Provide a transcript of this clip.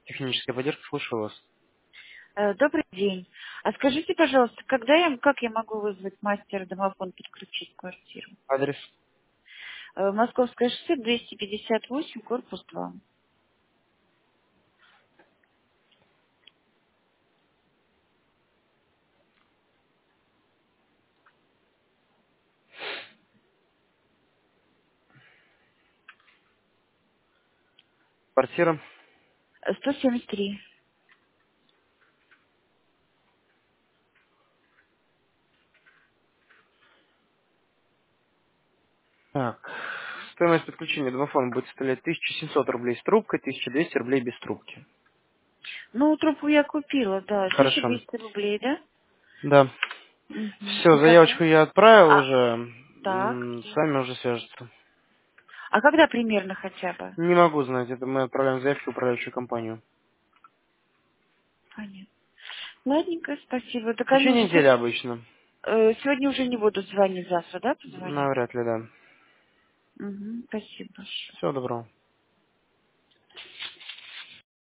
Техническая поддержка, слушаю вас. Добрый день. А скажите, пожалуйста, как я могу вызвать мастера домофон подключить квартиру? Адрес. Московское шоссе, 258, корпус 2. Квартира. 173. Так. Стоимость подключения домофона будет составлять 1700 рублей с трубкой, 1200 рублей без трубки. Ну, трубку я купила, да. Хорошо. 1200 рублей, да? Да. Угу. Все, И когда? заявочку я отправил А, уже. так. С вами уже свяжутся. А когда примерно хотя бы? Не могу знать, это мы отправляем заявку в управляющую компанию. Понятно. Ладненько, спасибо. В Так они течение уже недели обычно. сегодня уже не будут звонить, завтра, да, позвонят? Навряд ли, да. Угу, спасибо большое. Всего доброго.